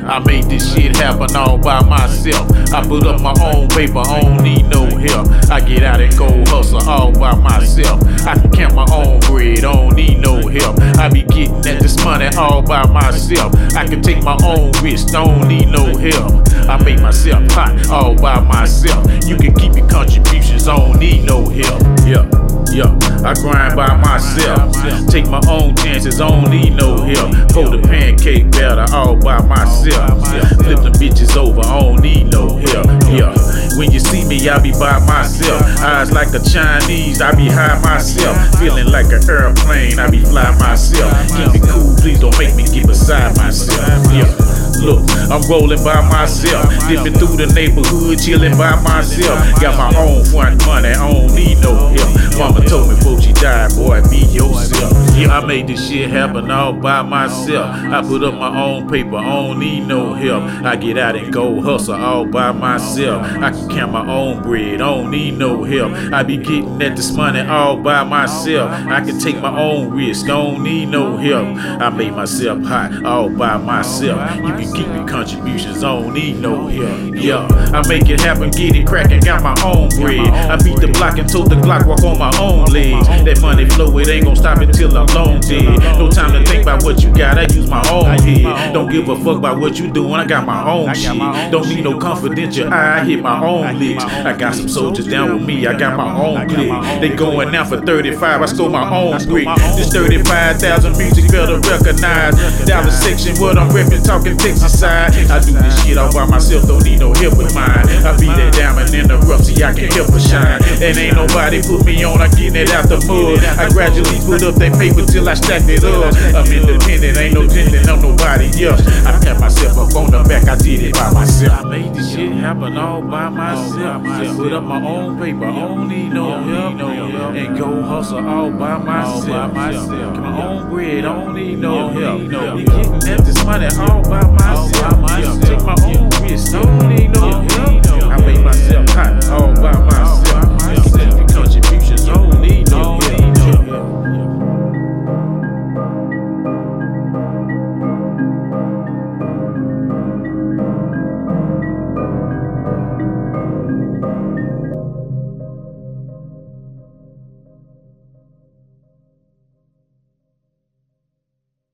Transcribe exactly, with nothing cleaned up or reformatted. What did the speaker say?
I made this shit happen all by myself. I put up my own paper, I don't need no help. I get out and go hustle all by myself. I can count my own bread, I don't need no help. I be getting at this money all by myself. I can take my own risk, I don't need no help. I make myself hot all by myself. You can keep your contributions, I don't need no help. Yeah. Yeah, I grind by myself. Take my own chances, I don't need no help. Pour the pancake batter all by myself. Flip them bitches over, I don't need no help. Yeah, when you see me, I be by myself. Eyes like a Chinese, I be high myself. Feeling like an airplane, I be fly myself. Keep it cool, please don't make me get beside myself. Yeah. Look, I'm rolling by myself, dipping through the neighborhood, chilling by myself. Got my own front money, I don't need no help. Mama told me before she died, boy, be yourself. Yeah, I made this shit happen all by myself. I put up my own paper, I don't need no help. I get out and go hustle all by myself. I can count my own bread, I don't need no help. I be getting at this money all by myself. I can take my own risk, I don't need no help. I made myself hot all by myself. You can keep your contributions, I don't need no help. Yeah, I make it happen, get it crackin', got my own bread. I beat the block and told the Glock, walk on my own legs. That money flow, it ain't gon' stop until I'm long dead. No time to think about what you got, I use my own head. Don't give a fuck about what you doing, I got my own shit. Don't need no confidential, I hit my own licks. I got some soldiers down with me, I got my own clique. They going out for thirty-five, I stole my own brick. This thirty-five thousand music better recognize. Dallas section, what I'm reppin', talking Texas side. I do this shit all by myself, don't need no help with mine. I be that diamond in the rough, see I can help her shine. And ain't nobody put me on, I getting it out the mud. I gradually put up that paper till I stacked it up. I'm independent, ain't no dependent on nobody else. I pat myself up on the back, I did it by myself. I made this shit happen all by myself. Put up my own paper, I don't need no help. And go hustle all by myself. Get my own bread, I don't need no help. You getting at this money all by myself.